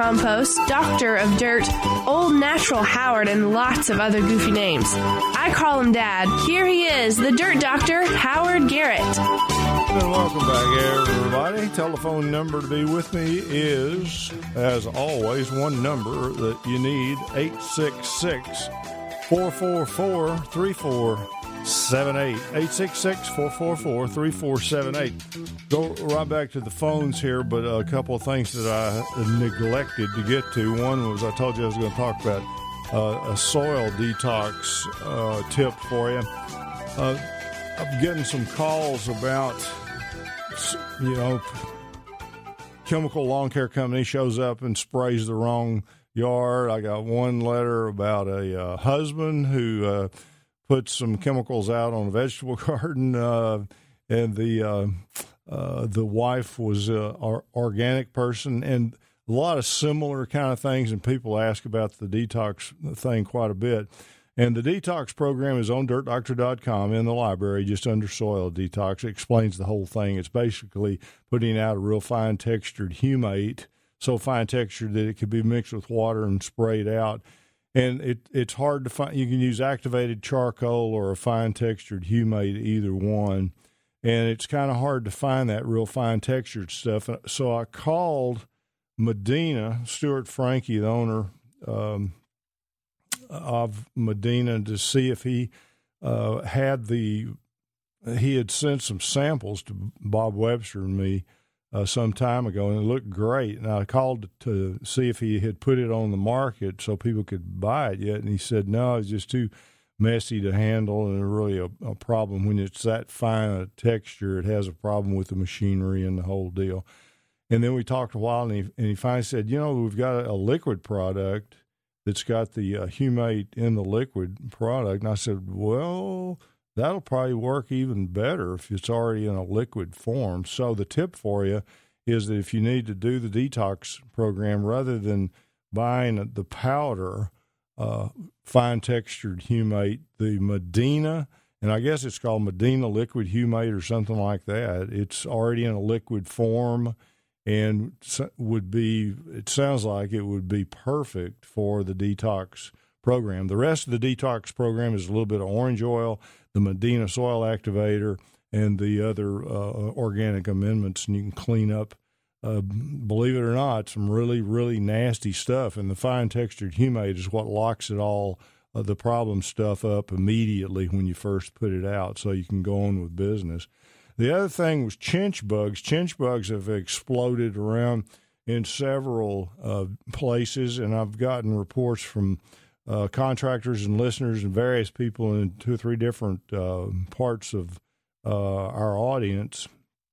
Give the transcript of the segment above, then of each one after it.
Compost, Doctor of Dirt, Old Natural Howard, and lots of other goofy names. I call him Dad. Here he is, the Dirt Doctor, Howard Garrett. And welcome back, everybody. Telephone number to be with me is, as always, one number that you need, 866-444-3478. 866-444-3478. Go right back to the phones here, but a couple of things that I neglected to get to. One was I told you I was going to talk about a soil detox tip for you. I'm getting some calls about, chemical lawn care company shows up and sprays the wrong yard. I got one letter about a husband who put some chemicals out on a vegetable garden, and the wife was an organic person, and a lot of similar kind of things, and people ask about the detox thing quite a bit. And the detox program is on dirtdoctor.com in the library, just under soil detox. It explains the whole thing. It's basically putting out a real fine textured humate, so fine textured that it could be mixed with water and sprayed out. And it's hard to find. You can use activated charcoal or a fine textured humate, either one. And it's kind of hard to find that real fine textured stuff. So I called Medina, Stuart Frankie, the owner of Medina, to see if he had sent some samples to Bob Webster and me some time ago, and it looked great. And I called to see if he had put it on the market so people could buy it yet, and he said no, it's just too messy to handle, and really a problem when it's that fine a texture. It has a problem with the machinery and the whole deal. And then we talked a while, and he finally said, we've got a liquid product that's got the humate in the liquid product. And I said, well, that'll probably work even better if it's already in a liquid form. So the tip for you is that if you need to do the detox program, rather than buying the powder, fine textured humate, the Medina, and I guess it's called Medina liquid humate or something like that. It's already in a liquid form, and it sounds like it would be perfect for the detox program. The rest of the detox program is a little bit of orange oil, the Medina soil activator, and the other organic amendments, and you can clean up, believe it or not, some really, really nasty stuff. And the fine textured humate is what locks it all, the problem stuff, up immediately when you first put it out, so you can go on with business. The other thing was chinch bugs. Chinch bugs have exploded around in several places, and I've gotten reports from contractors and listeners and various people in 2 or 3 different parts of our audience.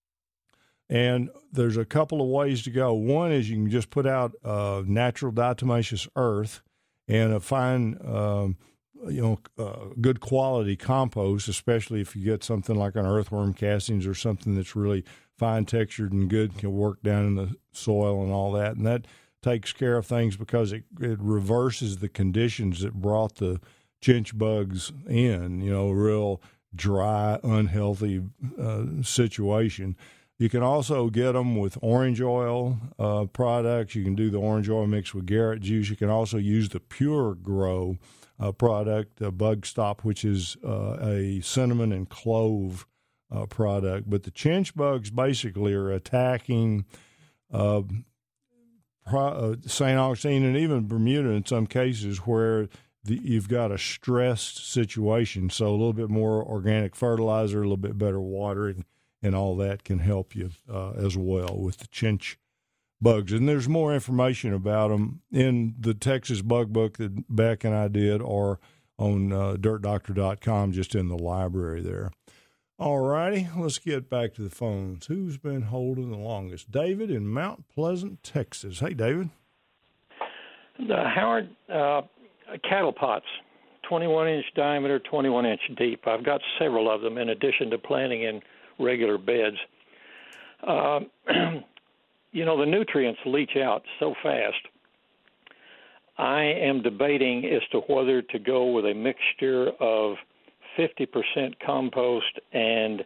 And there's a couple of ways to go. One is you can just put out natural diatomaceous earth and a fine good quality compost, especially if you get something like an earthworm castings or something that's really fine textured and good, can work down in the soil and all that. And that takes care of things because it reverses the conditions that brought the chinch bugs in, real dry, unhealthy situation. You can also get them with orange oil products. You can do the orange oil mixed with Garrett juice. You can also use the Pure Grow product, Bug Stop, which is a cinnamon and clove product. But the chinch bugs basically are attacking St. Augustine and even Bermuda in some cases where you've got a stressed situation. So a little bit more organic fertilizer, a little bit better watering, and all that can help you as well with the chinch bugs. And there's more information about them in the Texas Bug Book that Beck and I did, or on dirtdoctor.com, just in the library there. All righty, let's get back to the phones. Who's been holding the longest? David in Mount Pleasant, Texas. Hey, David. Howard, cattle pots, 21-inch diameter, 21-inch deep. I've got several of them in addition to planting in regular beds. The nutrients leach out so fast. I am debating as to whether to go with a mixture of 50% compost and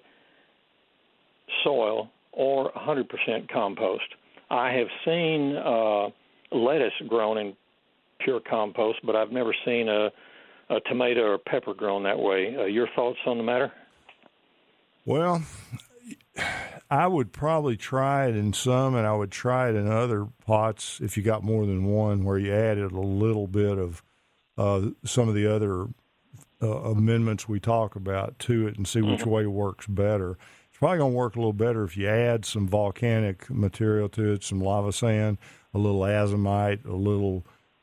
soil or 100% compost. I have seen lettuce grown in pure compost, but I've never seen a tomato or pepper grown that way. Your thoughts on the matter? Well, I would probably try it in some, and I would try it in other pots if you got more than one, where you added a little bit of some of the other amendments we talk about to it and see which way works better. It's probably going to work a little better if you add some volcanic material to it, some lava sand, a little azomite, a little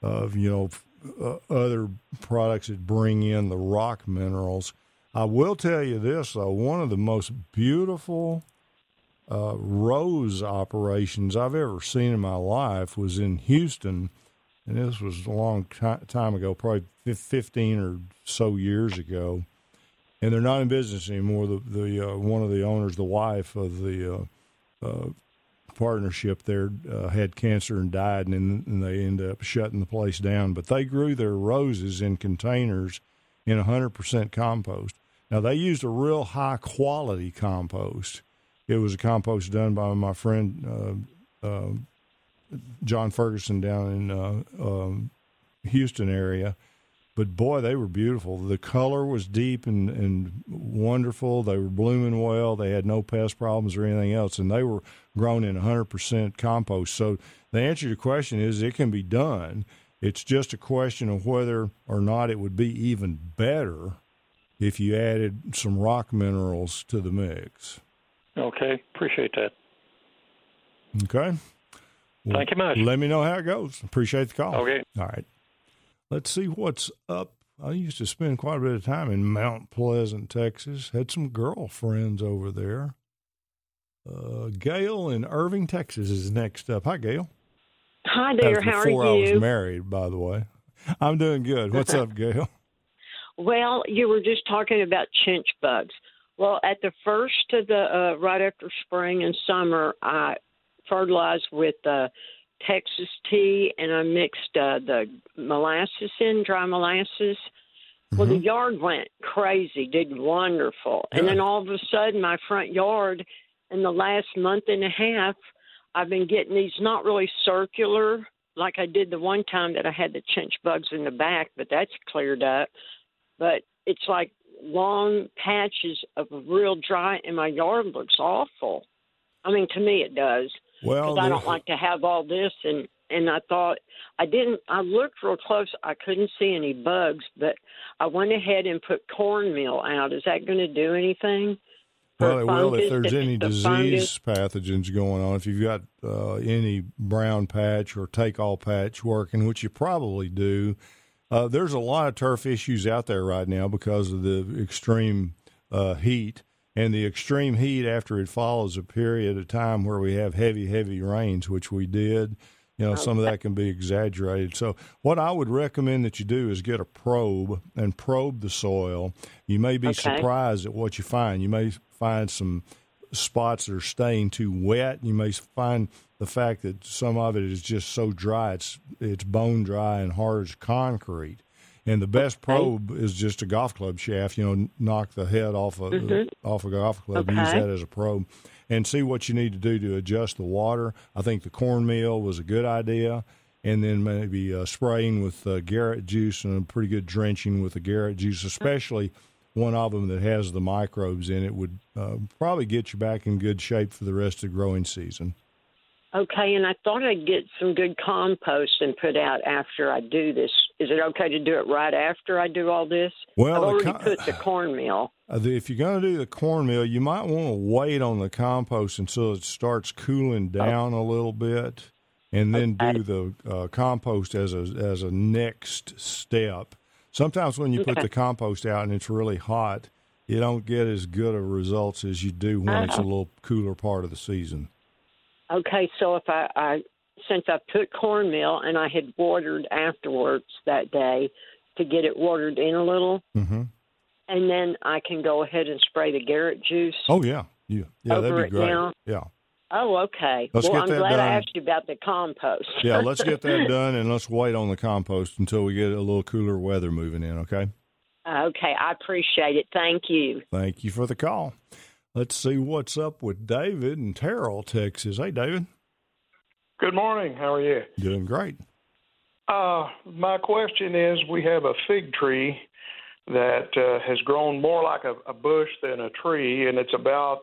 other products that bring in the rock minerals. I will tell you this, though, one of the most beautiful rose operations I've ever seen in my life was in Houston, and this was a long time ago, probably 15 or so years ago. And they're not in business anymore. The one of the owners, the wife of the partnership there, had cancer and died, and they ended up shutting the place down. But they grew their roses in containers in 100% compost. Now, they used a real high-quality compost. It was a compost done by my friend John Ferguson down in Houston area. But, boy, they were beautiful. The color was deep and wonderful. They were blooming well. They had no pest problems or anything else, and they were grown in 100% compost. So the answer to your question is it can be done. It's just a question of whether or not it would be even better if you added some rock minerals to the mix. Okay, appreciate that. Okay. Well, thank you much. Let me know how it goes. Appreciate the call. Okay. All right. Let's see what's up. I used to spend quite a bit of time in Mount Pleasant, Texas. Had some girlfriends over there. Gail in Irving, Texas is next up. Hi, Gail. Hi there. How are you? Before I was married, by the way. I'm doing good. What's up, Gail? Well, you were just talking about chinch bugs. Well, at the first of the right after spring and summer, I fertilized with Texas tea, and I mixed the molasses in, dry molasses. Mm-hmm. Well, the yard went crazy, did wonderful. Good. And then all of a sudden, my front yard, in the last month and a half, I've been getting these not really circular, like I did the one time that I had the chinch bugs in the back, but that's cleared up. But it's like long patches of real dry, and my yard looks awful. I mean, to me it does. Well, I don't like to have all this, and I thought I looked real close. I couldn't see any bugs, but I went ahead and put cornmeal out. Is that going to do anything? Well, it will if there's any disease pathogens going on. If you've got any brown patch or take-all patch working, which you probably do, there's a lot of turf issues out there right now because of the extreme heat. And the extreme heat, after it follows a period of time where we have heavy, heavy rains, which we did, some of that can be exaggerated. So what I would recommend that you do is get a probe and probe the soil. You may be surprised at what you find. You may find some spots that are staying too wet. You may find the fact that some of it is just so dry, it's bone dry and hard as concrete. And the best probe is just a golf club shaft, knock the head off a golf club, use that as a probe, and see what you need to do to adjust the water. I think the cornmeal was a good idea, and then maybe spraying with Garrett juice and a pretty good drenching with the Garrett juice, especially one of them that has the microbes in it, would probably get you back in good shape for the rest of the growing season. Okay, and I thought I'd get some good compost and put out after I do this. Is it okay to do it right after I do all this? Well, I've already put the cornmeal. If you're going to do the cornmeal, you might want to wait on the compost until it starts cooling down a little bit, and then do the compost as a next step. Sometimes when you put the compost out and it's really hot, you don't get as good of results as you do when it's a little cooler part of the season. Okay, so if since I put cornmeal and I had watered afterwards that day to get it watered in a little, and then I can go ahead and spray the Garrett juice. Oh, yeah, that'd be great. Now. Yeah. Oh, okay. I'm glad I asked you about the compost. Yeah, let's get that done, and let's wait on the compost until we get a little cooler weather moving in, okay? Okay, I appreciate it. Thank you. Thank you for the call. Let's see what's up with David in Terrell, Texas. Hey, David. Good morning. How are you? Doing great. My question is, we have a fig tree that has grown more like a bush than a tree, and it's about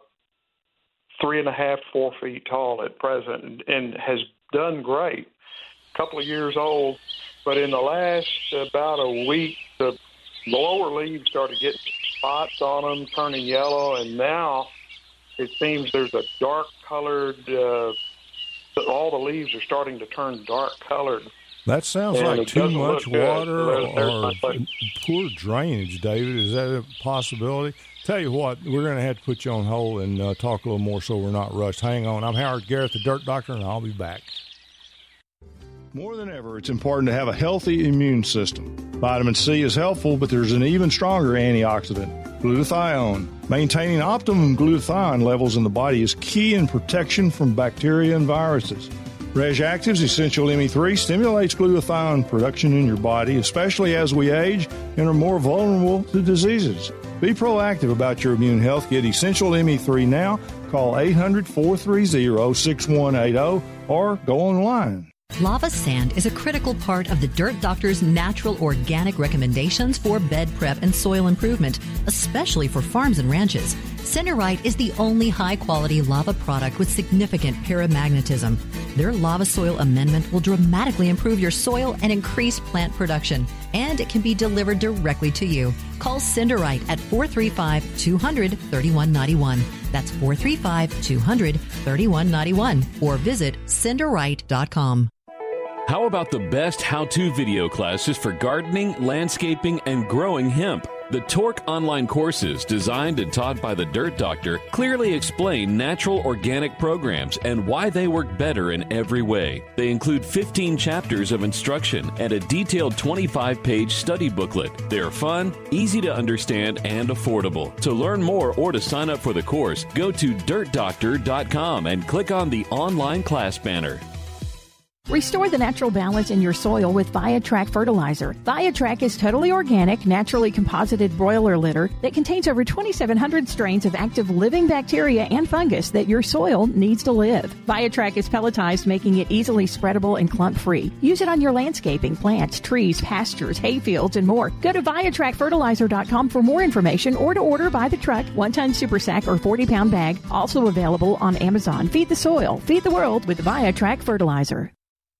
3.5, 4 feet tall at present, and has done great. A couple of years old, but in the last about a week, the lower leaves started getting spots on them, turning yellow, and now it seems there's a dark-colored, all the leaves are starting to turn dark-colored. That sounds like too much water or poor drainage, David. Is that a possibility? Tell you what, we're going to have to put you on hold and talk a little more so we're not rushed. Hang on. I'm Howard Garrett, the Dirt Doctor, and I'll be back. More than ever, it's important to have a healthy immune system. Vitamin C is helpful, but there's an even stronger antioxidant, glutathione. Maintaining optimum glutathione levels in the body is key in protection from bacteria and viruses. Reg Active's Essential ME3 stimulates glutathione production in your body, especially as we age and are more vulnerable to diseases. Be proactive about your immune health. Get Essential ME3 now. Call 800-430-6180 or go online. Lava sand is a critical part of the Dirt Doctor's natural organic recommendations for bed prep and soil improvement, especially for farms and ranches. Cinderite is the only high-quality lava product with significant paramagnetism. Their Lava Soil Amendment will dramatically improve your soil and increase plant production, and it can be delivered directly to you. Call Cinderite at 435-200-3191. That's 435-200-3191, or visit cinderite.com. How about the best how-to video classes for gardening, landscaping, and growing hemp? The Torque online courses, designed and taught by the Dirt Doctor, clearly explain natural organic programs and why they work better in every way. They include 15 chapters of instruction and a detailed 25-page study booklet. They are fun, easy to understand, and affordable. To learn more or to sign up for the course, go to dirtdoctor.com and click on the online class banner. Restore the natural balance in your soil with Viatrack fertilizer. Viatrack is totally organic, naturally composited broiler litter that contains over 2,700 strains of active living bacteria and fungus that your soil needs to live. Viatrack is pelletized, making it easily spreadable and clump-free. Use it on your landscaping, plants, trees, pastures, hay fields, and more. Go to ViatrackFertilizer.com for more information or to order by the truck, 1-ton super sack, or 40-pound bag. Also available on Amazon. Feed the soil. Feed the world with Viatrack Fertilizer.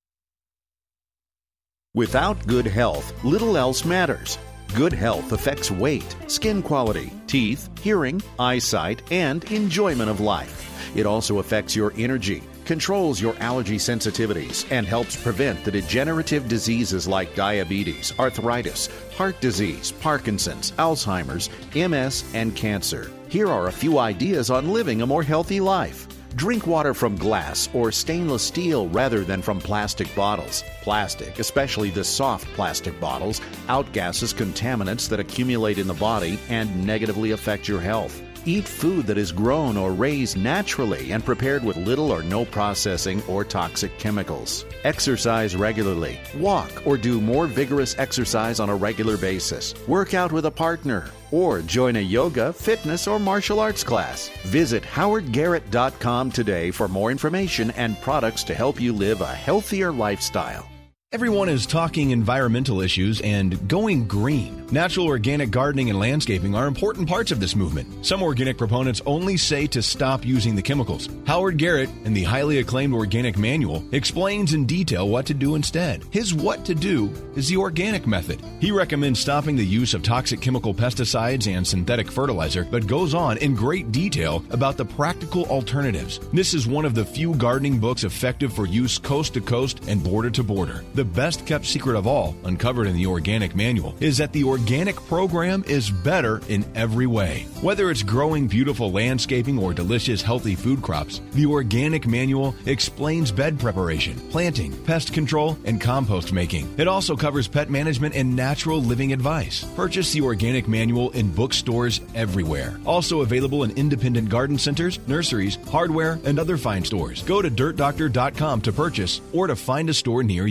Without good health, little else matters. Good health affects weight, skin quality, teeth, hearing, eyesight, and enjoyment of life. It also affects your energy, controls your allergy sensitivities, and helps prevent the degenerative diseases like diabetes, arthritis, heart disease, Parkinson's, Alzheimer's, MS, and cancer. Here are a few ideas on living a more healthy life. Drink water from glass or stainless steel rather than from plastic bottles. Plastic, especially the soft plastic bottles, outgasses contaminants that accumulate in the body and negatively affect your health. Eat food that is grown or raised naturally and prepared with little or no processing or toxic chemicals. Exercise regularly. Walk or do more vigorous exercise on a regular basis. Work out with a partner. Or join a yoga, fitness, or martial arts class. Visit howardgarrett.com today for more information and products to help you live a healthier lifestyle. Everyone is talking environmental issues and going green. Natural organic gardening and landscaping are important parts of this movement. Some organic proponents only say to stop using the chemicals. Howard Garrett, in the highly acclaimed Organic Manual, explains in detail what to do instead. His what to do is the organic method. He recommends stopping the use of toxic chemical pesticides and synthetic fertilizer, but goes on in great detail about the practical alternatives. This is one of the few gardening books effective for use coast to coast and border to border. The best kept secret of all, uncovered in the Organic Manual, is that the organic program is better in every way. Whether it's growing beautiful landscaping or delicious healthy food crops, the Organic Manual explains bed preparation, planting, pest control, and compost making. It also covers pet management and natural living advice. Purchase the Organic Manual in bookstores everywhere. Also available in independent garden centers, nurseries, hardware, and other fine stores. Go to dirtdoctor.com to purchase or to find a store near you.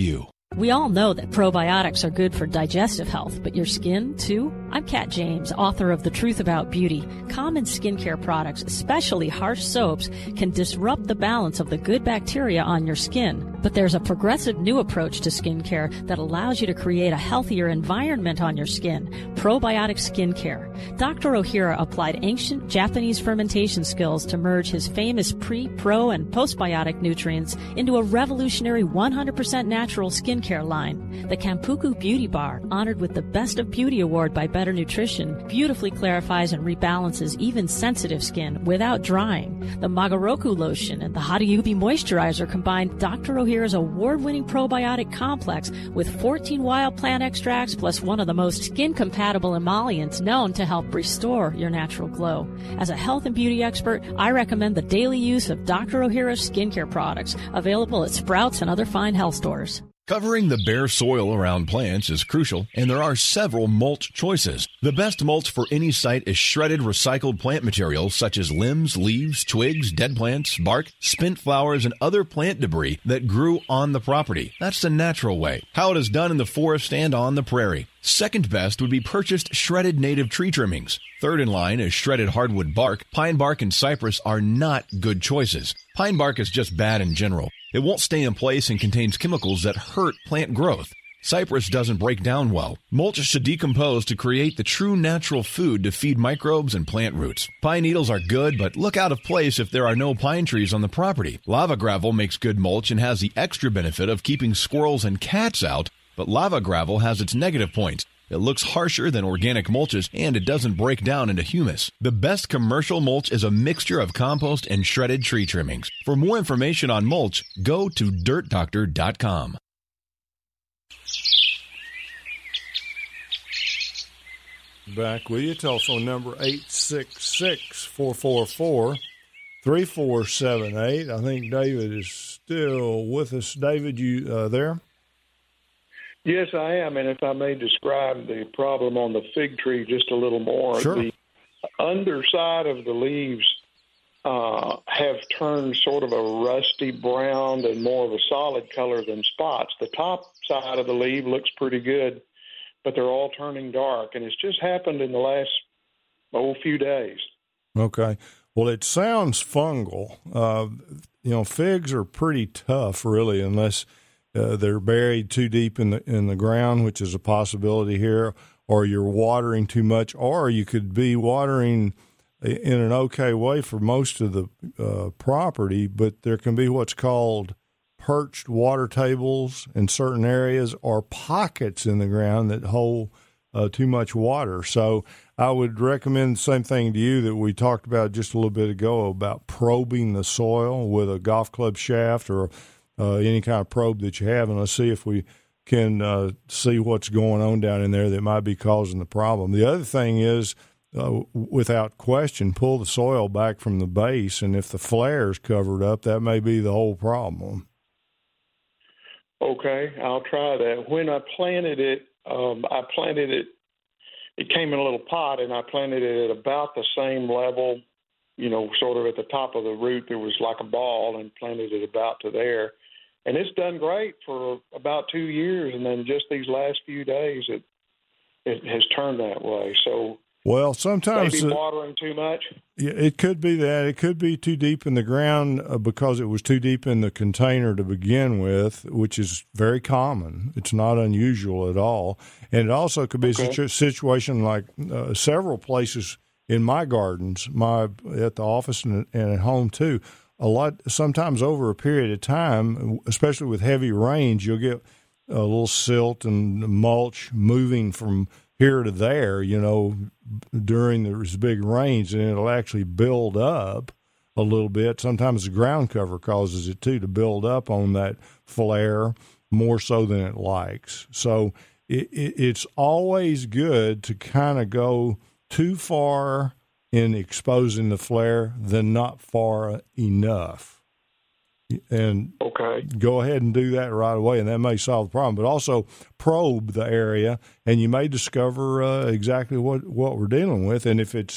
We all know that probiotics are good for digestive health, but your skin, too? I'm Kat James, author of The Truth About Beauty. Common skincare products, especially harsh soaps, can disrupt the balance of the good bacteria on your skin. But there's a progressive new approach to skincare that allows you to create a healthier environment on your skin. Probiotic skincare. Dr. Ohira applied ancient Japanese fermentation skills to merge his famous pre, pro, and postbiotic nutrients into a revolutionary 100% natural skincare line. The Kampuku Beauty Bar, honored with the Best of Beauty Award by Better Nutrition, beautifully clarifies and rebalances even sensitive skin without drying. The Magaroku lotion and the Hadayubi moisturizer combine Dr. Ohira's award-winning probiotic complex with 14 wild plant extracts plus one of the most skin-compatible emollients known to help restore your natural glow. As a health and beauty expert, I recommend the daily use of Dr. Ohira's skincare products, available at Sprouts and other fine health stores. Covering the bare soil around plants is crucial, and there are several mulch choices. The best mulch for any site is shredded recycled plant material such as limbs, leaves, twigs, dead plants, bark, spent flowers, and other plant debris that grew on the property. That's the natural way, how it is done in the forest and on the prairie. Second best would be purchased shredded native tree trimmings. Third in line is shredded hardwood bark. Pine bark and cypress are not good choices. Pine bark is just bad in general. It won't stay in place and contains chemicals that hurt plant growth. Cypress doesn't break down well. Mulch should decompose to create the true natural food to feed microbes and plant roots. Pine needles are good, but look out of place if there are no pine trees on the property. Lava gravel makes good mulch and has the extra benefit of keeping squirrels and cats out, but lava gravel has its negative points. It looks harsher than organic mulches, and it doesn't break down into humus. The best commercial mulch is a mixture of compost and shredded tree trimmings. For more information on mulch, go to dirtdoctor.com. Back with you. Telephone number 866-444-3478. I think David is still with us. David, you there? Yes, I am. And if I may describe the problem on the fig tree just a little more. Sure. The underside of the leaves have turned sort of a rusty brown and more of a solid color than spots. The top side of the leaf looks pretty good, but they're all turning dark. And it's just happened in the last few days. Okay. Well, it sounds fungal. Figs are pretty tough, really, unless they're buried too deep in the ground, which is a possibility here, or you're watering too much, or you could be watering in an okay way for most of the property, but there can be what's called perched water tables in certain areas or pockets in the ground that hold too much water. So I would recommend the same thing to you that we talked about just a little bit ago about probing the soil with a golf club shaft or any kind of probe that you have, and let's see if we can see what's going on down in there that might be causing the problem. The other thing is, without question, pull the soil back from the base, and if the flare is covered up, that may be the whole problem. Okay, I'll try that. When I planted it, it came in a little pot, and I planted it at about the same level, sort of at the top of the root. There was like a ball, and planted it about to there. And it's done great for about 2 years, and then just these last few days, it has turned that way. So, well, sometimes maybe watering too much. Yeah, it could be that. It could be too deep in the ground because it was too deep in the container to begin with, which is very common. It's not unusual at all, and it also could be a situation like several places in my gardens, at the office and at home too. Sometimes over a period of time, especially with heavy rains, you'll get a little silt and mulch moving from here to there, during those big rains, and it'll actually build up a little bit. Sometimes the ground cover causes it too to build up on that flare more so than it likes. So it's always good to kind of go too far in exposing the flare than not far enough. And go ahead and do that right away, and that may solve the problem. But also probe the area, and you may discover exactly what we're dealing with. And if it's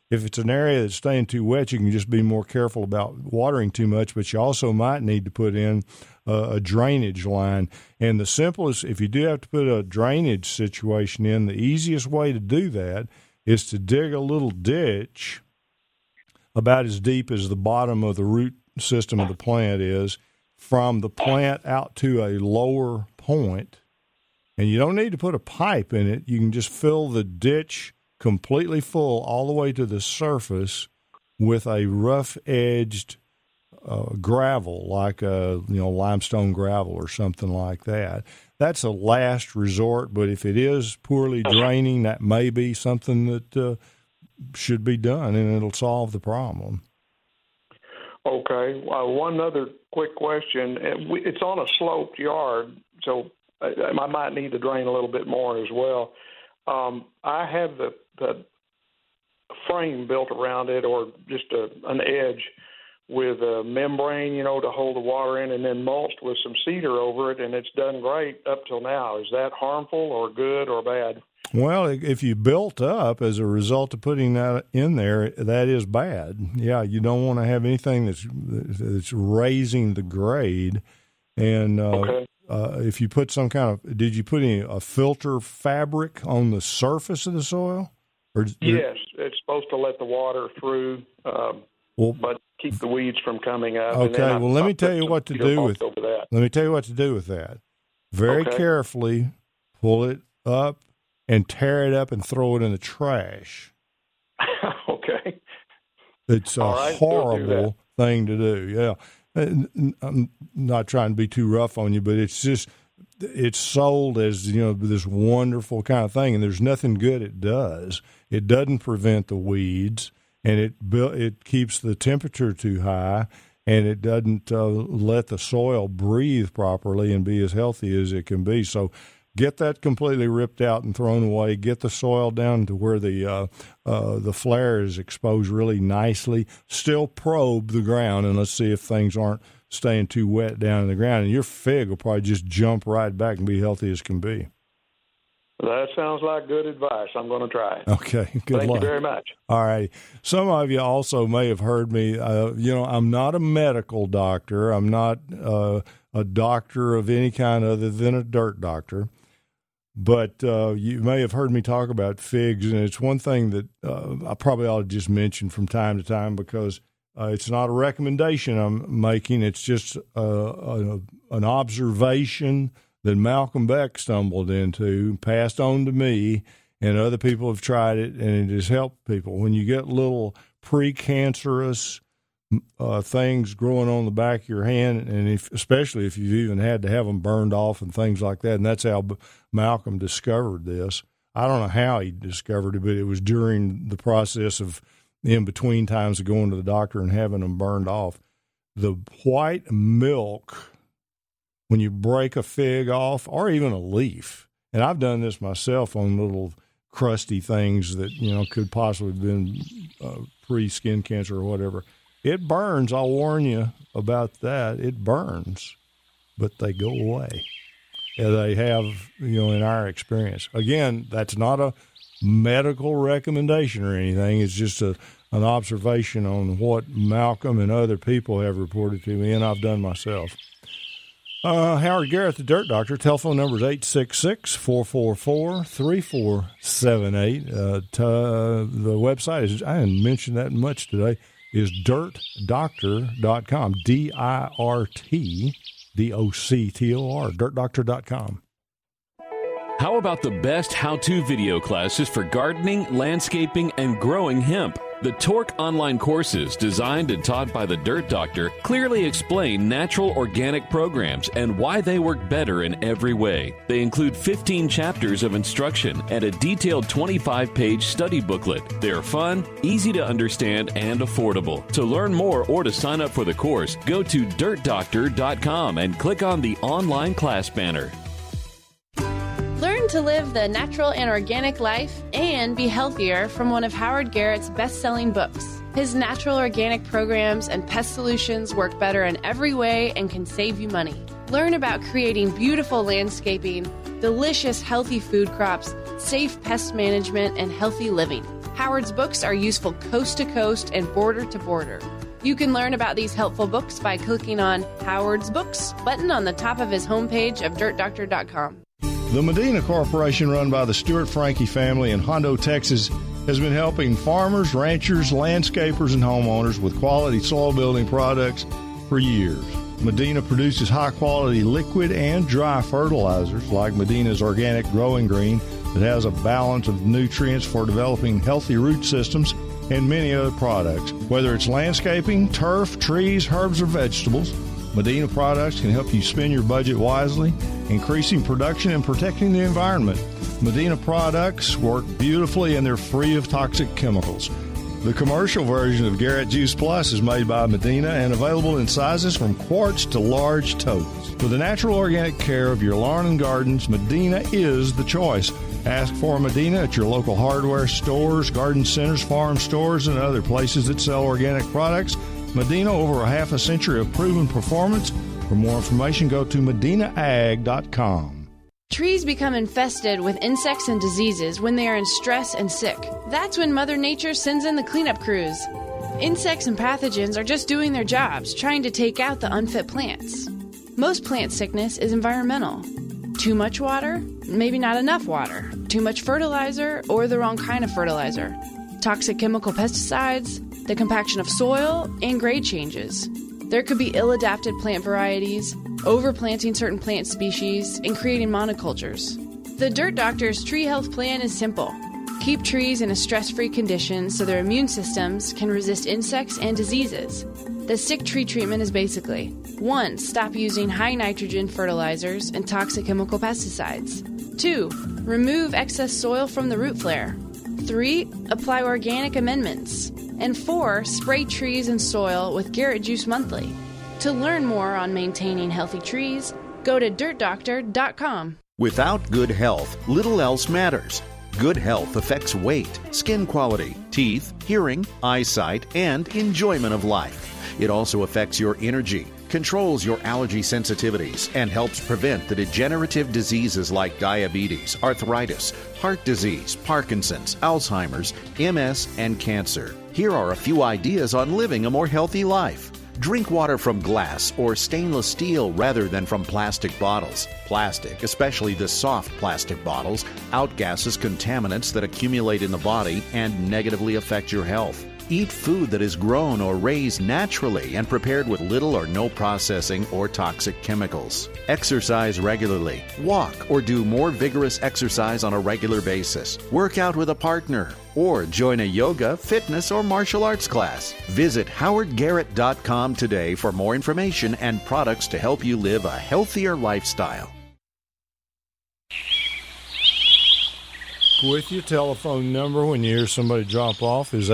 If it's an area that's staying too wet, you can just be more careful about watering too much, but you also might need to put in a drainage line. And the simplest, if you do have to put a drainage situation in, the easiest way to do that is to dig a little ditch about as deep as the bottom of the root system of the plant is, from the plant out to a lower point. And you don't need to put a pipe in it. You can just fill the ditch completely full all the way to the surface with a rough-edged gravel, like limestone gravel or something like that. That's a last resort, but if it is poorly draining, that may be something that should be done, and it'll solve the problem. Okay. One other quick question. It's on a sloped yard, so I might need to drain a little bit more as well. I have the frame built around it, or just an edge with a membrane, to hold the water in, and then mulched with some cedar over it, and it's done great up till now. Is that harmful or good or bad? Well, if you built up as a result of putting that in there, that is bad. Yeah, you don't want to have anything that's raising the grade. And if you put some kind of, did you put a filter fabric on the surface of the soil? Yes, it's supposed to let the water through, but keep the weeds from coming up. Okay, well, let me tell you what to do with that. Let me tell you what to do with that. Very carefully pull it up and tear it up and throw it in the trash. Okay. It's a horrible thing to do, yeah. I'm not trying to be too rough on you, but it's sold as, this wonderful kind of thing, and there's nothing good it does. It doesn't prevent the weeds, and it keeps the temperature too high, and it doesn't let the soil breathe properly and be as healthy as it can be. So get that completely ripped out and thrown away. Get the soil down to where the flare is exposed really nicely. Still probe the ground, and let's see if things aren't staying too wet down in the ground. And your fig will probably just jump right back and be healthy as can be. That sounds like good advice. I'm going to try. Okay, good luck. Thank you very much. All right. Some of you also may have heard me. I'm not a medical doctor. I'm not a doctor of any kind other than a dirt doctor. But you may have heard me talk about figs, and it's one thing that I probably ought to just mention from time to time, because it's not a recommendation I'm making. It's just an observation that Malcolm Beck stumbled into, passed on to me, and other people have tried it, and it has helped people. When you get little precancerous things growing on the back of your hand, and especially if you've even had to have them burned off and things like that, and that's how Malcolm discovered this. I don't know how he discovered it, but it was during the process of in between times of going to the doctor and having them burned off. The white milk, when you break a fig off, or even a leaf, and I've done this myself on little crusty things that, could possibly have been pre-skin cancer or whatever, it burns. I'll warn you about that. It burns, but they go away. Yeah, they have, in our experience. Again, that's not a medical recommendation or anything. It's just an observation on what Malcolm and other people have reported to me, and I've done myself. Howard Garrett, the Dirt Doctor. Telephone number is 866-444-3478. The website is, I didn't mention that much today, is dirtdoctor.com, DIRTDOCTOR, dirtdoctor.com. How about the best how-to video classes for gardening, landscaping, and growing hemp? The Torque online courses, designed and taught by the Dirt Doctor, clearly explain natural organic programs and why they work better in every way. They include 15 chapters of instruction and a detailed 25-page study booklet. They're fun, easy to understand, and affordable. To learn more or to sign up for the course, go to dirtdoctor.com and click on the online class banner. Learn to live the natural and organic life and be healthier from one of Howard Garrett's best-selling books. His natural organic programs and pest solutions work better in every way and can save you money. Learn about creating beautiful landscaping, delicious healthy food crops, safe pest management, and healthy living. Howard's books are useful coast to coast and border to border. You can learn about these helpful books by clicking on Howard's Books button on the top of his homepage of dirtdoctor.com. The Medina Corporation, run by the Stuart Frankie family in Hondo, Texas, has been helping farmers, ranchers, landscapers, and homeowners with quality soil building products for years. Medina produces high-quality liquid and dry fertilizers like Medina's Organic Growing Green that has a balance of nutrients for developing healthy root systems, and many other products. Whether it's landscaping, turf, trees, herbs, or vegetables, Medina products can help you spend your budget wisely, increasing production and protecting the environment. Medina products work beautifully and they're free of toxic chemicals. The commercial version of Garrett Juice Plus is made by Medina and available in sizes from quarts to large totes. For the natural organic care of your lawn and gardens, Medina is the choice. Ask for Medina at your local hardware stores, garden centers, farm stores, and other places that sell organic products. Medina, over a half a century of proven performance. For more information, go to medinaag.com. Trees become infested with insects and diseases when they are in stress and sick. That's when Mother Nature sends in the cleanup crews. Insects and pathogens are just doing their jobs, trying to take out the unfit plants. Most plant sickness is environmental. Too much water, maybe not enough water. Too much fertilizer, or the wrong kind of fertilizer. Toxic chemical pesticides, the compaction of soil, and grade changes. There could be ill-adapted plant varieties, overplanting certain plant species, and creating monocultures. The Dirt Doctor's tree health plan is simple. Keep trees in a stress-free condition so their immune systems can resist insects and diseases. The sick tree treatment is basically 1. Stop using high nitrogen fertilizers and toxic chemical pesticides. 2. Remove excess soil from the root flare. 3. Apply organic amendments. And 4. Spray trees and soil with Garrett Juice Monthly. To learn more on maintaining healthy trees, go to dirtdoctor.com. Without good health, little else matters. Good health affects weight, skin quality, teeth, hearing, eyesight, and enjoyment of life. It also affects your energy, controls your allergy sensitivities, and helps prevent the degenerative diseases like diabetes, arthritis, heart disease, Parkinson's, Alzheimer's, MS, and cancer. Here are a few ideas on living a more healthy life. Drink water from glass or stainless steel rather than from plastic bottles. Plastic, especially the soft plastic bottles, outgasses contaminants that accumulate in the body and negatively affect your health. Eat food that is grown or raised naturally and prepared with little or no processing or toxic chemicals. Exercise regularly. Walk or do more vigorous exercise on a regular basis. Work out with a partner or join a yoga, fitness, or martial arts class. Visit howardgarrett.com today for more information and products to help you live a healthier lifestyle. With your telephone number when you hear somebody drop off is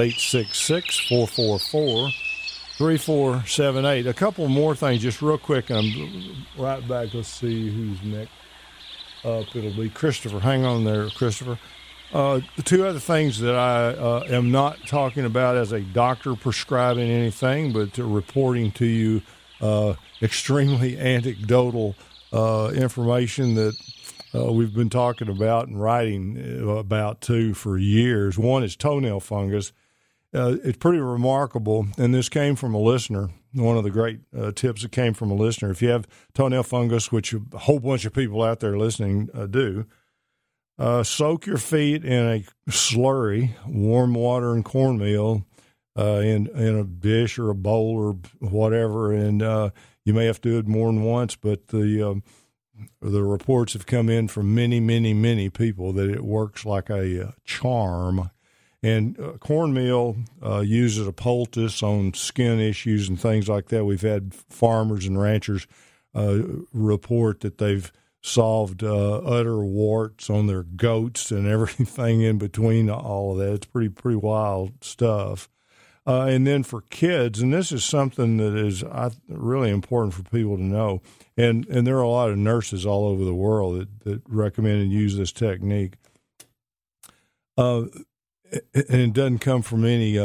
866-444-3478. A couple more things just real quick. I'm right back. Let's see who's next up. It'll be Christopher. Hang on there, Christopher. The two other things that I am not talking about as a doctor prescribing anything, but reporting to you extremely anecdotal information that we've been talking about and writing about, too, for years. One is toenail fungus. It's pretty remarkable, and this came from a listener, one of the great tips that came from a listener. If you have toenail fungus, which a whole bunch of people out there listening do, soak your feet in a slurry, warm water and cornmeal in a dish or a bowl or whatever, and you may have to do it more than once, but the reports have come in from many, many, many people that it works like a charm. And cornmeal uses a poultice on skin issues and things like that. We've had farmers and ranchers report that they've solved udder warts on their goats and everything in between all of that. It's pretty wild stuff. And then for kids, and this is something that is really important for people to know, and there are a lot of nurses all over the world that recommend and use this technique. And it doesn't come from any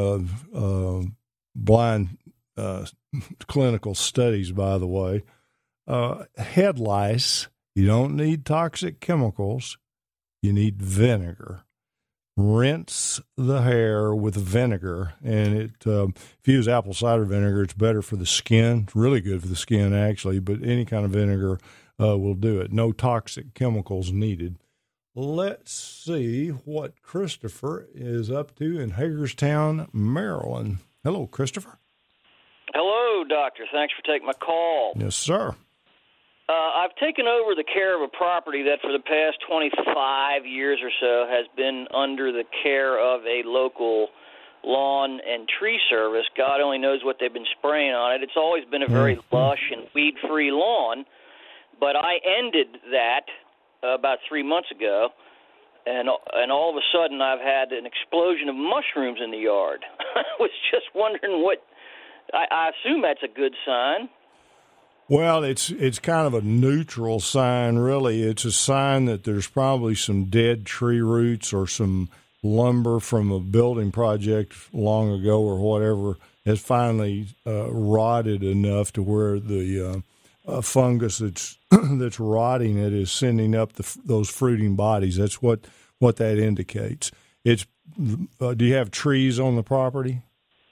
blind clinical studies, by the way. Head lice, you don't need toxic chemicals. You need vinegar. rinse the hair with vinegar, and if you use apple cider vinegar, it's better for the skin. It's really good for the skin, actually, but any kind of vinegar will do it. No toxic chemicals needed. Let's see what Christopher is up to in Hagerstown, Maryland. Hello, Christopher. Hello, Doctor. Thanks for taking my call. Yes, sir. I've taken over the care of a property that for the past 25 years or so has been under the care of a local lawn and tree service. God only knows what they've been spraying on it. It's always been a very lush and weed-free lawn, but I ended that about 3 months ago, and all of a sudden I've had an explosion of mushrooms in the yard. I was just wondering what – I assume that's a good sign. Well, it's kind of a neutral sign, really. It's a sign that there's probably some dead tree roots or some lumber from a building project long ago or whatever has finally rotted enough to where the fungus that's rotting it is sending up those fruiting bodies. That's what that indicates. It's do you have trees on the property?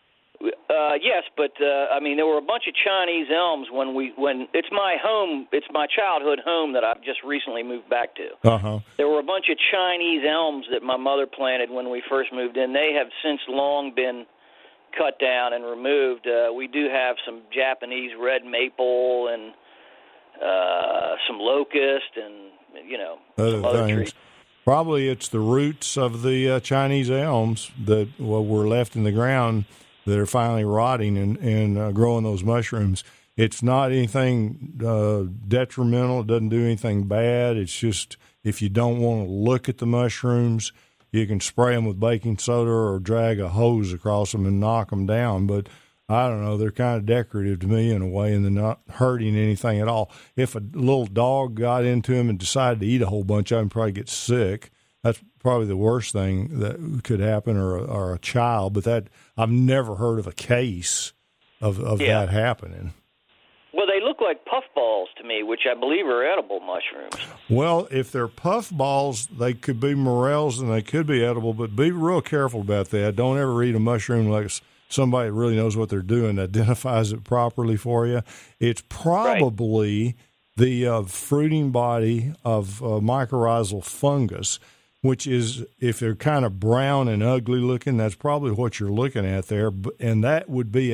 Yes, but I mean, there were a bunch of Chinese elms when it's my home. It's my childhood home that I've just recently moved back to. Uh-huh. There were a bunch of Chinese elms that my mother planted when we first moved in. They have since long been cut down and removed. We do have some Japanese red maple and some locust and some other trees. Probably it's the roots of the Chinese elms that were left in the ground that are finally rotting and growing those mushrooms. It's not anything detrimental. It doesn't do anything bad. It's just if you don't want to look at the mushrooms, you can spray them with baking soda or drag a hose across them and knock them down. But I don't know, they're kind of decorative to me in a way, and they're not hurting anything at all. If a little dog got into them and decided to eat a whole bunch of them, probably get sick. That's probably the worst thing that could happen, or a child. But that I've never heard of a case of that happening. Well, they look like puffballs to me, which I believe are edible mushrooms. Well, if they're puffballs, they could be morels and they could be edible, but be real careful about that. Don't ever eat a mushroom like somebody that really knows what they're doing, identifies it properly for you. It's probably the fruiting body of mycorrhizal fungus, which is, if they're kind of brown and ugly looking, that's probably what you're looking at there. And that would be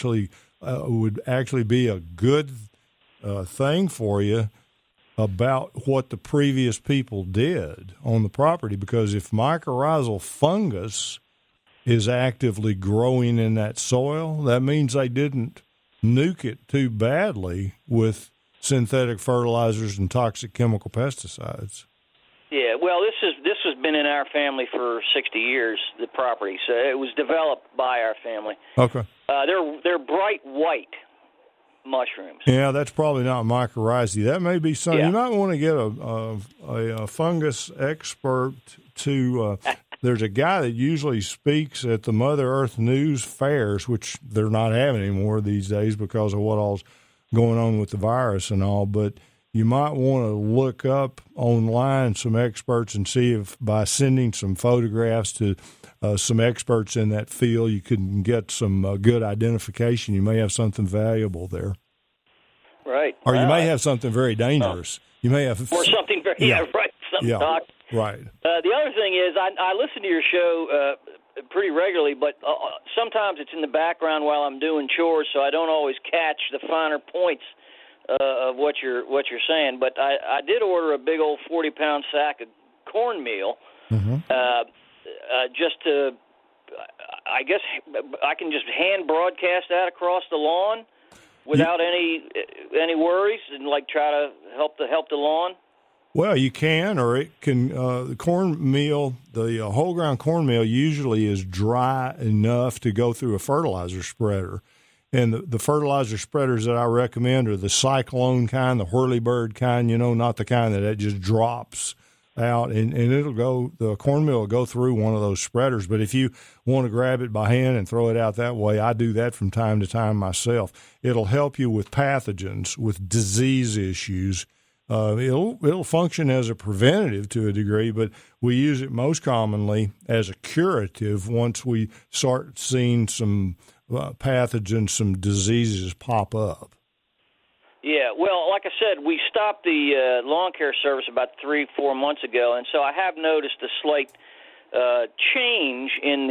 would actually be a good thing for you about what the previous people did on the property, because if mycorrhizal fungus is actively growing in that soil, that means they didn't nuke it too badly with synthetic fertilizers and toxic chemical pesticides. Yeah, well, this has been in our family for 60 years, the property. So it was developed by our family. Okay. They're bright white mushrooms. Yeah, that's probably not mycorrhizae. That may be something. You might want to get a fungus expert to there's a guy that usually speaks at the Mother Earth News fairs, which they're not having anymore these days because of what all's going on with the virus and all, but you might want to look up online some experts and see if by sending some photographs to some experts in that field, you can get some good identification. You may have something valuable there. Right. Or you may have something very dangerous. You may have... Or something very... right. Something right. The other thing is I listen to your show pretty regularly, but sometimes it's in the background while I'm doing chores, so I don't always catch the finer points of what you're saying. But I did order a big old 40-pound sack of cornmeal, just to, I guess I can just hand broadcast that across the lawn without any worries, and like try to help the lawn. Well, you can, or it can. The cornmeal, the whole ground cornmeal, usually is dry enough to go through a fertilizer spreader. And the fertilizer spreaders that I recommend are the Cyclone kind, the Whirlybird kind, not the kind that just drops out. And the cornmeal will go through one of those spreaders. But if you want to grab it by hand and throw it out that way, I do that from time to time myself. It'll help you with pathogens, with disease issues It'll function as a preventative to a degree, but we use it most commonly as a curative once we start seeing some pathogens, some diseases pop up. Yeah, well, like I said, we stopped the lawn care service about 3-4 months ago, and so I have noticed a slight change in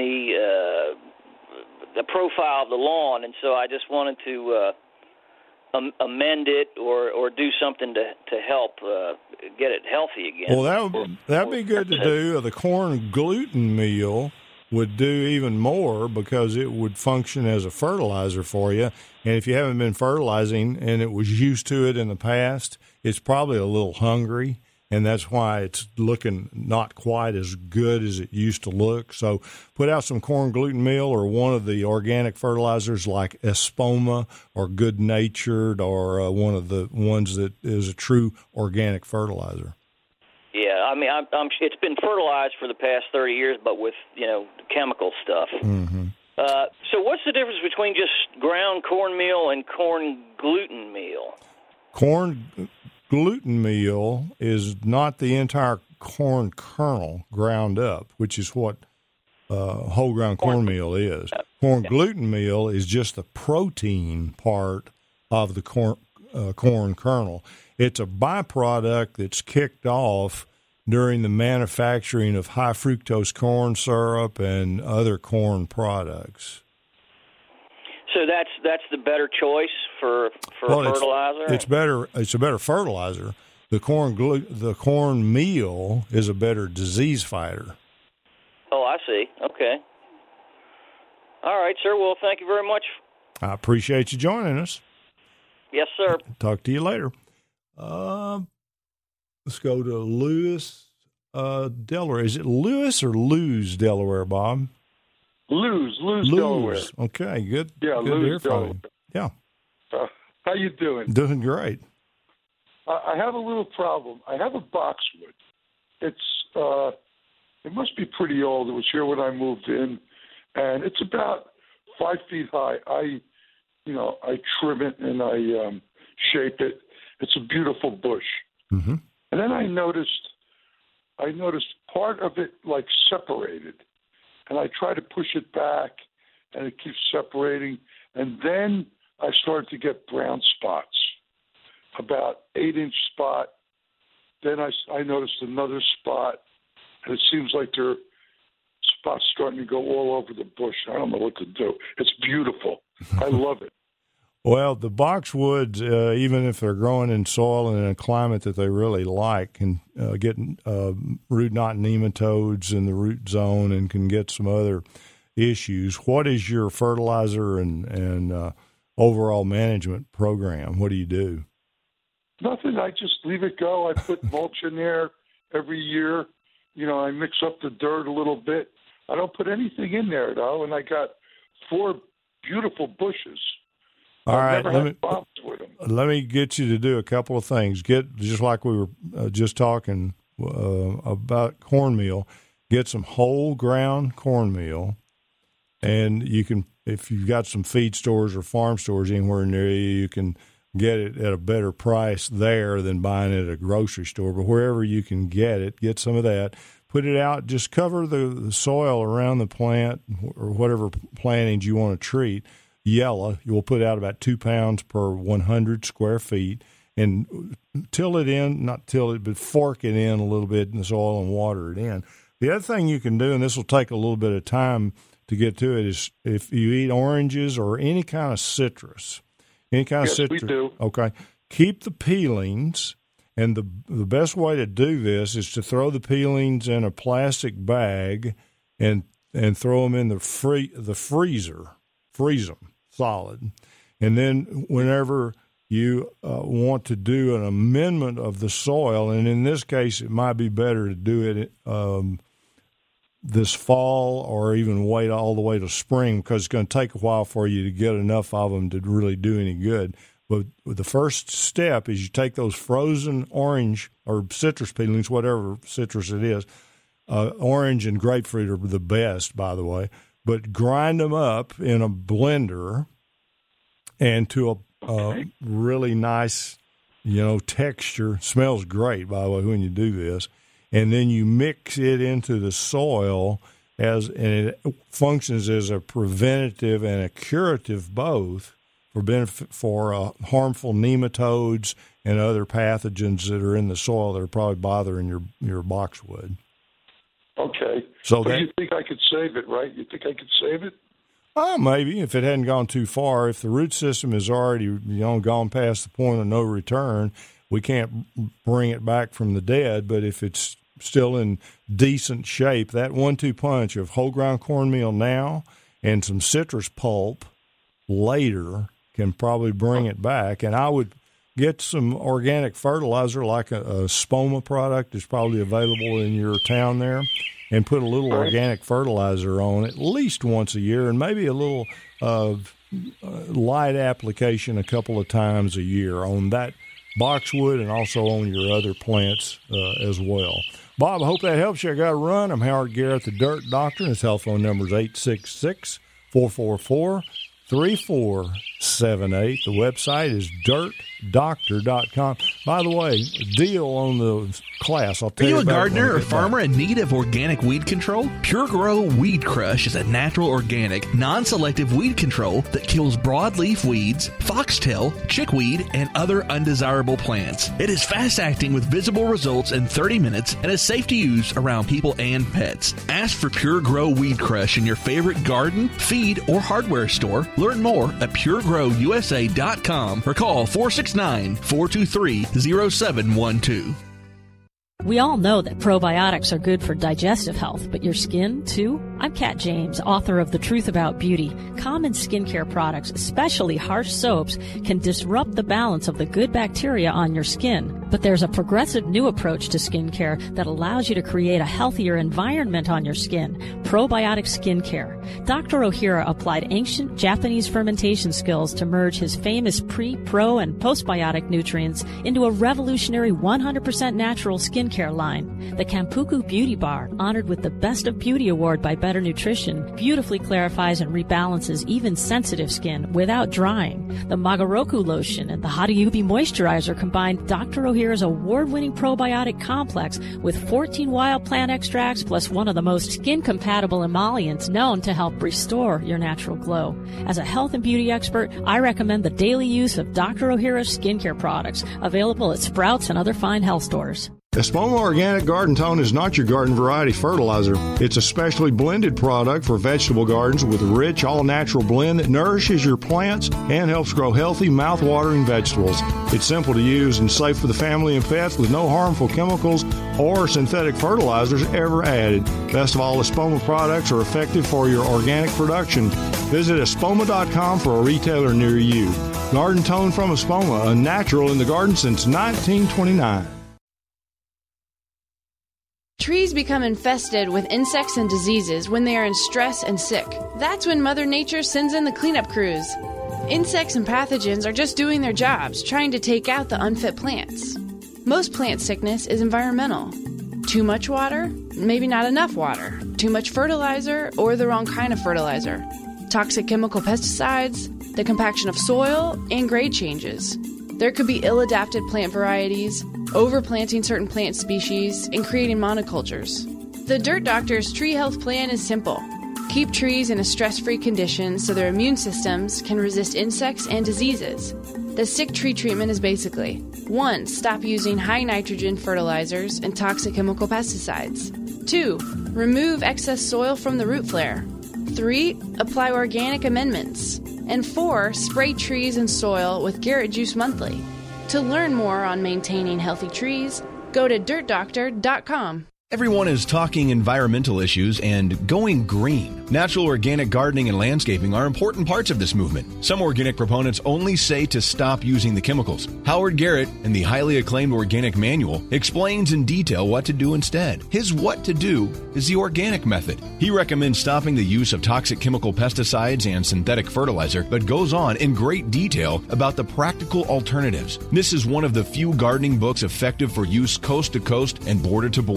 the profile of the lawn, and so I just wanted to amend it or do something to help get it healthy again. Well, that'd be good to do. The corn gluten meal would do even more because it would function as a fertilizer for you. And if you haven't been fertilizing and it was used to it in the past, it's probably a little hungry, and that's why it's looking not quite as good as it used to look. So put out some corn gluten meal or one of the organic fertilizers like Espoma or Good Natured or one of the ones that is a true organic fertilizer. Yeah, I mean, it's been fertilized for the past 30 years, but with, chemical stuff. Mm-hmm. So what's the difference between just ground cornmeal and corn gluten meal? Corn gluten meal is not the entire corn kernel ground up, which is what whole ground cornmeal is. Corn gluten meal is just the protein part of the corn kernel. It's a byproduct that's kicked off during the manufacturing of high fructose corn syrup and other corn products. So that's the better choice for fertilizer. It's better. It's a better fertilizer. The corn meal is a better disease fighter. Oh, I see. Okay. All right, sir. Well, thank you very much. I appreciate you joining us. Yes, sir. Talk to you later. Let's go to Lewis, Delaware. Is it Lewis or Lewes, Delaware, Bob? Lewes, Delaware. Okay, good. Yeah, good to hear from you. Yeah. How you doing? Doing great. I have a little problem. I have a boxwood. It's it must be pretty old. It was here when I moved in, and it's about 5 feet high. I trim it and I shape it. It's a beautiful bush. Mm-hmm. And then I noticed part of it like separated, and I try to push it back, and it keeps separating. And then I started to get brown spots, about 8-inch spot. Then I noticed another spot, and it seems like there are spots starting to go all over the bush. I don't know what to do. It's beautiful. I love it. Well, the boxwoods, even if they're growing in soil and in a climate that they really like, can get root knot nematodes in the root zone and can get some other issues. What is your fertilizer and overall management program? What do you do? Nothing. I just leave it go. I put mulch in there every year. I mix up the dirt a little bit. I don't put anything in there, though, and I got 4 beautiful bushes. All right, let me get you to do a couple of things. Get, just like we were just talking about cornmeal, get some whole ground cornmeal, and you can, if you've got some feed stores or farm stores anywhere near you can get it at a better price there than buying it at a grocery store. But wherever you can get it, get some of that. Put it out. Just cover the soil around the plant or whatever plantings you want to treat. Yellow, you'll put out about 2 pounds per 100 square feet, and till it in, not till it, but fork it in a little bit in the soil and water it in. The other thing you can do, and this will take a little bit of time to get to it, is if you eat oranges or any kind of citrus, Yes, we do. Okay, keep the peelings, and the best way to do this is to throw the peelings in a plastic bag and throw them in the freezer, freeze them solid, and then whenever you want to do an amendment of the soil, and in this case it might be better to do it this fall or even wait all the way to spring because it's going to take a while for you to get enough of them to really do any good. But the first step is you take those frozen orange or citrus peelings, whatever citrus it is, orange and grapefruit are the best, by the way, but grind them up in a blender and to a really nice texture. Smells great, by the way, when you do this. And then you mix it into the soil, and it functions as a preventative and a curative both for harmful nematodes and other pathogens that are in the soil that are probably bothering your boxwood. Okay. So you think I could save it, right? You think I could save it? Maybe, if it hadn't gone too far. If the root system has already gone past the point of no return, we can't bring it back from the dead. But if it's still in decent shape, that 1-2 punch of whole ground cornmeal now and some citrus pulp later can probably bring it back. And I would get some organic fertilizer, like a Spoma product is probably available in your town there, and put a little organic fertilizer on at least once a year, and maybe a little light application a couple of times a year on that boxwood and also on your other plants as well. Bob, I hope that helps you. I got to run. I'm Howard Garrett, the Dirt Doctor, and his telephone number is 866-444-3478. The website is dirtdoctor.com. By the way, deal on the class. I'll tell you. Are you a gardener or farmer in need of organic weed control? Pure Grow Weed Crush is a natural, organic, non-selective weed control that kills broadleaf weeds, foxtail, chickweed, and other undesirable plants. It is fast-acting with visible results in 30 minutes and is safe to use around people and pets. Ask for Pure Grow Weed Crush in your favorite garden, feed, or hardware store. Learn more at puregrowusa.com or call 469-423-0712. We all know that probiotics are good for digestive health, but your skin, too? I'm Kat James, author of The Truth About Beauty. Common skincare products, especially harsh soaps, can disrupt the balance of the good bacteria on your skin. But there's a progressive new approach to skincare that allows you to create a healthier environment on your skin. Probiotic skincare. Dr. Ohira applied ancient Japanese fermentation skills to merge his famous pre, pro, and postbiotic nutrients into a revolutionary 100% natural skincare line. The Kampuku Beauty Bar, honored with the Best of Beauty Award by Better Nutrition, beautifully clarifies and rebalances even sensitive skin without drying. The Magaroku lotion and the Hariyubi moisturizer combine Dr. Ohira's award-winning probiotic complex with 14 wild plant extracts plus one of the most skin-compatible emollients known to help restore your natural glow. As a health and beauty expert, I recommend the daily use of Dr. Ohira's skincare products, available at Sprouts and other fine health stores. Espoma Organic Garden Tone is not your garden variety fertilizer. It's a specially blended product for vegetable gardens with a rich, all-natural blend that nourishes your plants and helps grow healthy, mouth-watering vegetables. It's simple to use and safe for the family and pets with no harmful chemicals or synthetic fertilizers ever added. Best of all, Espoma products are effective for your organic production. Visit espoma.com for a retailer near you. Garden Tone from Espoma, a natural in the garden since 1929. Trees become infested with insects and diseases when they are in stress and sick. That's when Mother Nature sends in the cleanup crews. Insects and pathogens are just doing their jobs, trying to take out the unfit plants. Most plant sickness is environmental. Too much water, maybe not enough water. Too much fertilizer, or the wrong kind of fertilizer. Toxic chemical pesticides, the compaction of soil, and grade changes. There could be ill-adapted plant varieties, overplanting certain plant species, and creating monocultures. The Dirt Doctor's tree health plan is simple. Keep trees in a stress-free condition so their immune systems can resist insects and diseases. The sick tree treatment is basically 1. Stop using high nitrogen fertilizers and toxic chemical pesticides. 2. Remove excess soil from the root flare. 3. Apply organic amendments. And 4. Spray trees and soil with Garrett Juice Monthly. To learn more on maintaining healthy trees, go to dirtdoctor.com. Everyone is talking environmental issues and going green. Natural organic gardening and landscaping are important parts of this movement. Some organic proponents only say to stop using the chemicals. Howard Garrett, in the highly acclaimed Organic Manual, explains in detail what to do instead. His what to do is the organic method. He recommends stopping the use of toxic chemical pesticides and synthetic fertilizer, but goes on in great detail about the practical alternatives. This is one of the few gardening books effective for use coast to coast and border to border. The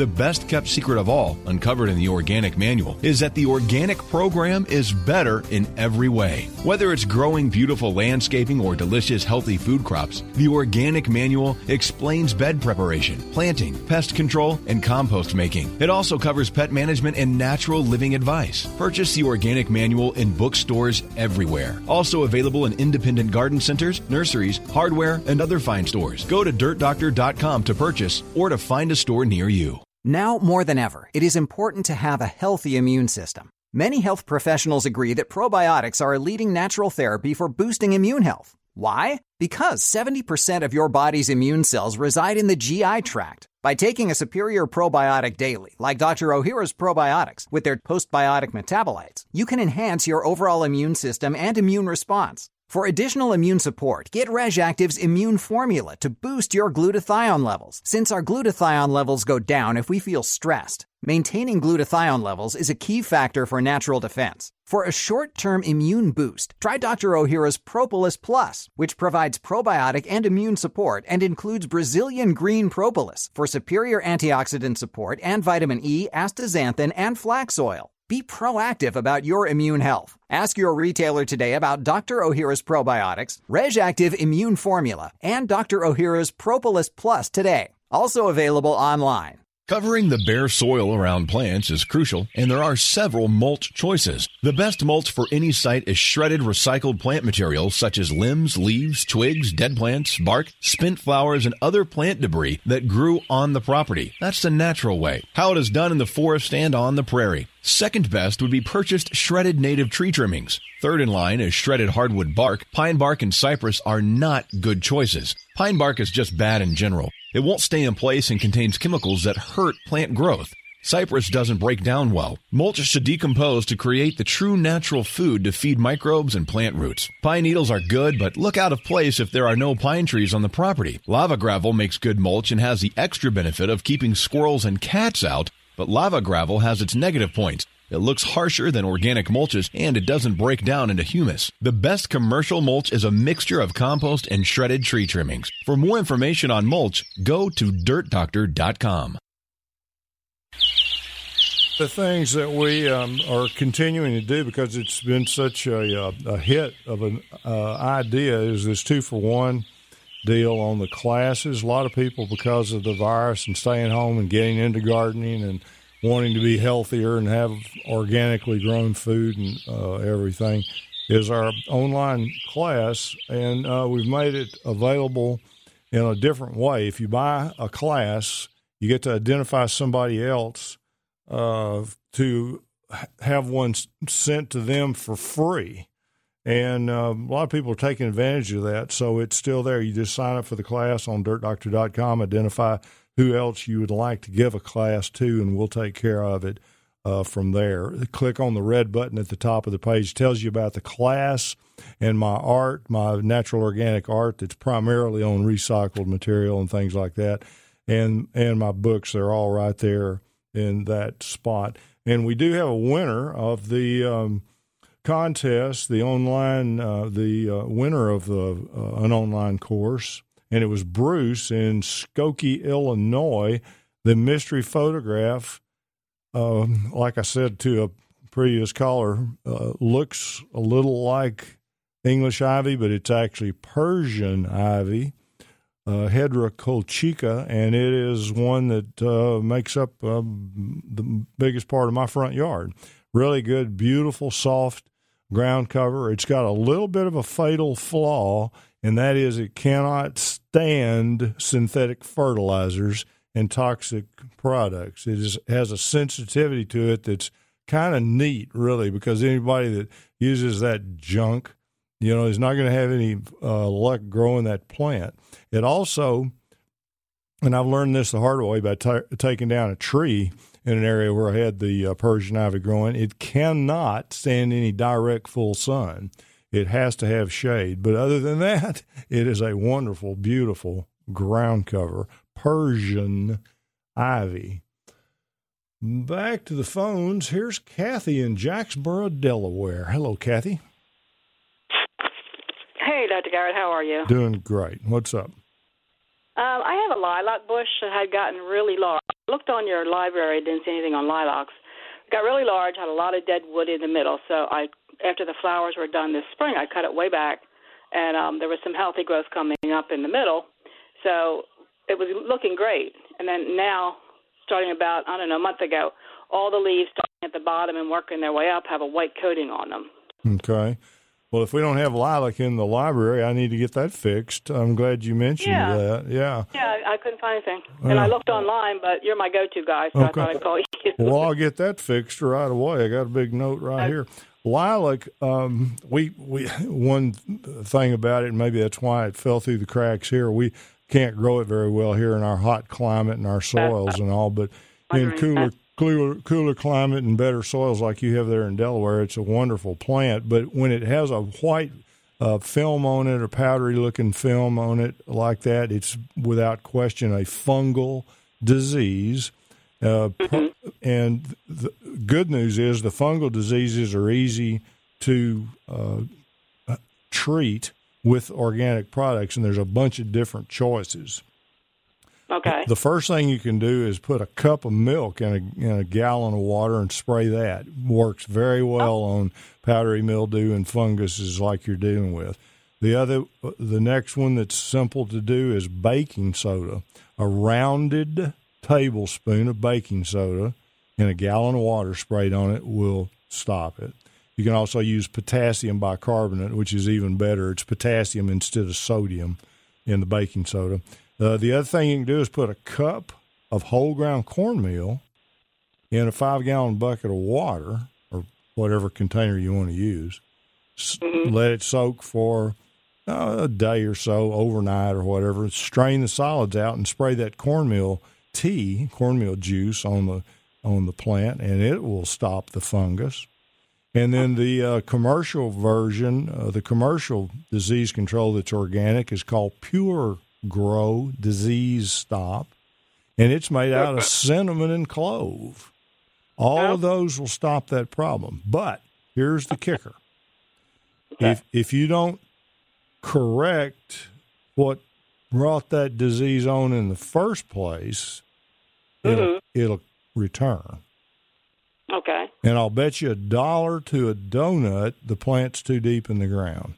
The best kept secret of all, uncovered in the Organic Manual, is that the Organic program is better in every way. Whether it's growing beautiful landscaping or delicious healthy food crops, the Organic Manual explains bed preparation, planting, pest control, and compost making. It also covers pet management and natural living advice. Purchase the Organic Manual in bookstores everywhere. Also available in independent garden centers, nurseries, hardware, and other fine stores. Go to dirtdoctor.com to purchase or to find a store near you. Now more than ever, it is important to have a healthy immune system. Many health professionals agree that probiotics are a leading natural therapy for boosting immune health. Why? Because 70% of your body's immune cells reside in the GI tract. By taking a superior probiotic daily, like Dr. Ohhira's probiotics, with their postbiotic metabolites, you can enhance your overall immune system and immune response. For additional immune support, get RegActive's Immune Formula to boost your glutathione levels, since our glutathione levels go down if we feel stressed. Maintaining glutathione levels is a key factor for natural defense. For a short-term immune boost, try Dr. Ohhira's Propolis Plus, which provides probiotic and immune support and includes Brazilian green propolis for superior antioxidant support and vitamin E, astaxanthin, and flax oil. Be proactive about your immune health. Ask your retailer today about Dr. Ohhira's probiotics, RegActive Immune Formula, and Dr. Ohhira's Propolis Plus today. Also available online. Covering the bare soil around plants is crucial, and there are several mulch choices. The best mulch for any site is shredded recycled plant material such as limbs, leaves, twigs, dead plants, bark, spent flowers, and other plant debris that grew on the property. That's the natural way, how it is done in the forest and on the prairie. Second best would be purchased shredded native tree trimmings. Third in line is shredded hardwood bark. Pine bark and cypress are not good choices. Pine bark is just bad in general. It won't stay in place and contains chemicals that hurt plant growth. Cypress doesn't break down well. Mulch should decompose to create the true natural food to feed microbes and plant roots. Pine needles are good, but look out of place if there are no pine trees on the property. Lava gravel makes good mulch and has the extra benefit of keeping squirrels and cats out, but lava gravel has its negative points. It looks harsher than organic mulches, and it doesn't break down into humus. The best commercial mulch is a mixture of compost and shredded tree trimmings. For more information on mulch, go to dirtdoctor.com. The things that we are continuing to do, because it's been such a hit of an idea, is this 2-for-1 deal on the classes. A lot of people, because of the virus and staying home and getting into gardening and wanting to be healthier and have organically grown food and everything, is our online class, and we've made it available in a different way. If you buy a class, you get to identify somebody else to have one sent to them for free. And a lot of people are taking advantage of that, so it's still there. You just sign up for the class on dirtdoctor.com, identify who else you would like to give a class to, and we'll take care of it from there. Click on the red button at the top of the page. It tells you about the class and my art, my natural organic art that's primarily on recycled material and things like that. And my books, they're all right there in that spot. And we do have a winner of the contest, the online, winner of an online course, and it was Bruce in Skokie, Illinois. The mystery photograph, like I said to a previous caller, looks a little like English ivy, but it's actually Persian ivy, Hedera colchica, and it is one that makes up the biggest part of my front yard. Really good, beautiful, soft ground cover. It's got a little bit of a fatal flaw, and that is it cannot stand synthetic fertilizers and toxic products. It has a sensitivity to it that's kind of neat, really, because anybody that uses that junk, is not going to have any luck growing that plant. It also, and I've learned this the hard way by taking down a tree in an area where I had the Persian ivy growing, it cannot stand any direct full sun. It has to have shade. But other than that, it is a wonderful, beautiful ground cover, Persian ivy. Back to the phones. Here's Kathy in Jacksboro, Delaware. Hello, Kathy. Hey, Dr. Garrett, how are you? Doing great. What's up? I have a lilac bush that had gotten really large, looked on your library, didn't see anything on lilacs. It got really large, had a lot of dead wood in the middle. So after the flowers were done this spring, I cut it way back, and there was some healthy growth coming up in the middle. So it was looking great. And then now, starting about, a month ago, all the leaves starting at the bottom and working their way up have a white coating on them. Okay. Well, if we don't have lilac in the library, I need to get that fixed. I'm glad you mentioned that. Yeah. Yeah, I couldn't find anything. And I looked online, but you're my go-to guy, so I thought I'd call you. Well, I'll get that fixed right away. I got a big note right here. Lilac, we one thing about it, and maybe that's why it fell through the cracks here, we can't grow it very well here in our hot climate and our soils and all, but in cooler climate and better soils like you have there in Delaware, it's a wonderful plant. But when it has a white film on it or powdery-looking film on it like that, it's without question a fungal disease. And the good news is the fungal diseases are easy to treat with organic products, and there's a bunch of different choices. Okay. The first thing you can do is put a cup of milk in a gallon of water and spray that. It works very well on powdery mildew and funguses like you're dealing with. The next one that's simple to do is baking soda. A rounded tablespoon of baking soda in a gallon of water sprayed on it will stop it. You can also use potassium bicarbonate, which is even better. It's potassium instead of sodium in the baking soda. The other thing you can do is put a cup of whole ground cornmeal in a 5-gallon bucket of water or whatever container you want to use. Let it soak for a day or so, overnight or whatever. Strain the solids out and spray that cornmeal juice on the plant, and it will stop the fungus. And then the commercial version, the commercial disease control that's organic is called Pure Grow Disease Stop, and it's made out of cinnamon and clove. All of those will stop that problem. But here's the kicker. If you don't correct what brought that disease on in the first place, it'll return. Okay. And I'll bet you $1 to a donut the plant's too deep in the ground.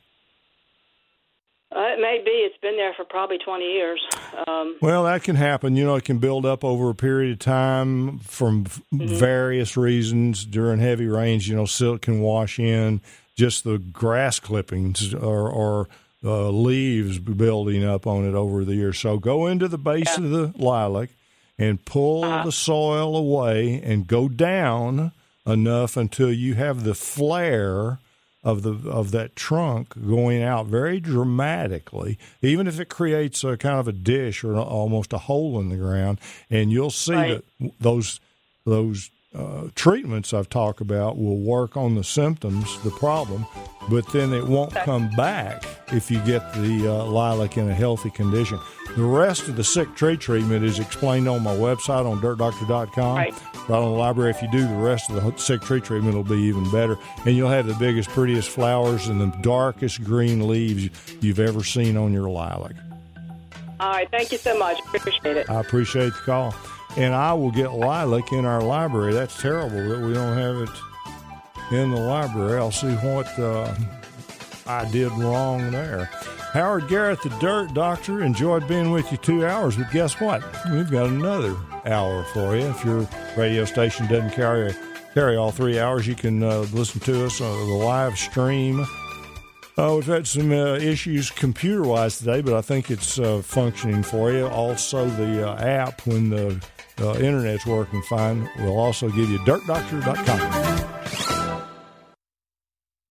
It may be. It's been there for probably 20 years. Well, that can happen. You know, it can build up over a period of time from various reasons. During heavy rains, you know, silt can wash in. Just the grass clippings or leaves building up on it over the years. So go into the base of the lilac and pull the soil away and go down enough until you have the flare of that trunk going out very dramatically, even if it creates a kind of a dish or almost a hole in the ground. And you'll see that those treatments I've talked about will work on the symptoms, the problem, but then it won't come back if you get the lilac in a healthy condition. The rest of the sick tree treatment is explained on my website on dirtdoctor.com. Right on the library. If you do the rest of the sick tree treatment, it'll be even better. And you'll have the biggest, prettiest flowers and the darkest green leaves you've ever seen on your lilac. All right. Thank you so much. Appreciate it. I appreciate the call. And I will get lilac in our library. That's terrible that we don't have it in the library. I'll see what I did wrong there. Howard Garrett, the Dirt Doctor. Enjoyed being with you 2 hours, but guess what? We've got another hour for you. If your radio station doesn't carry all 3 hours, you can listen to us on the live stream. We've had some issues computer-wise today, but I think it's functioning for you. Also, the app, when the internet's working fine, will also give you dirtdoctor.com.